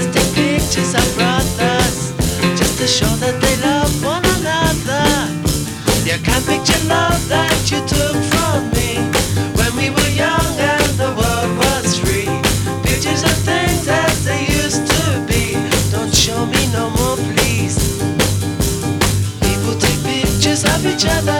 Sisters take pictures of brothers just to show that they love one another. You can't picture love that you took from me when we were young and the world was free. Pictures of things as they used to be. Don't show me no more, please. People take pictures of each other